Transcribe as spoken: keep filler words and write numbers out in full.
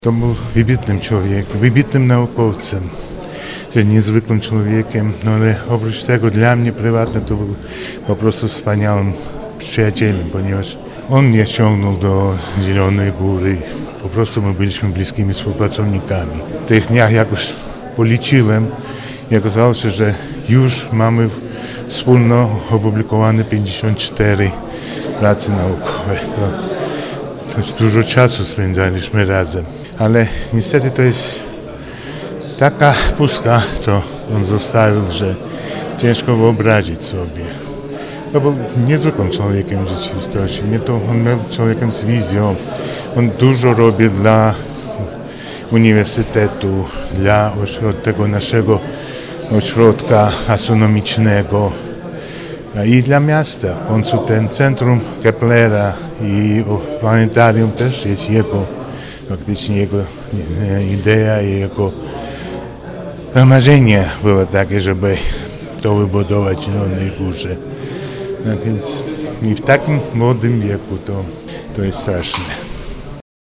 To był wybitnym człowiekiem, wybitnym naukowcem, że niezwykłym człowiekiem, no ale oprócz tego dla mnie prywatnie to był po prostu wspaniałym przyjacielem, ponieważ on mnie ściągnął do Zielonej Góry. Po prostu my byliśmy bliskimi współpracownikami. W tych dniach jakoś policzyłem i okazało się, że już mamy wspólno opublikowane pięćdziesiąt cztery prace naukowe. To dość dużo czasu spędzaliśmy razem, ale niestety to jest taka pustka, co on zostawił, że ciężko wyobrazić sobie. To był niezwykłym człowiekiem w rzeczywistości. Nie to on był człowiekiem z wizją. On dużo robi dla uniwersytetu, dla tego naszego ośrodka astronomicznego i dla miasta. W końcu ten centrum Keplera i planetarium też jest jego, faktycznie jego idea i jego marzenie było takie, żeby to wybudować w Zielonej Górze. No więc i w takim młodym wieku to, to jest straszne.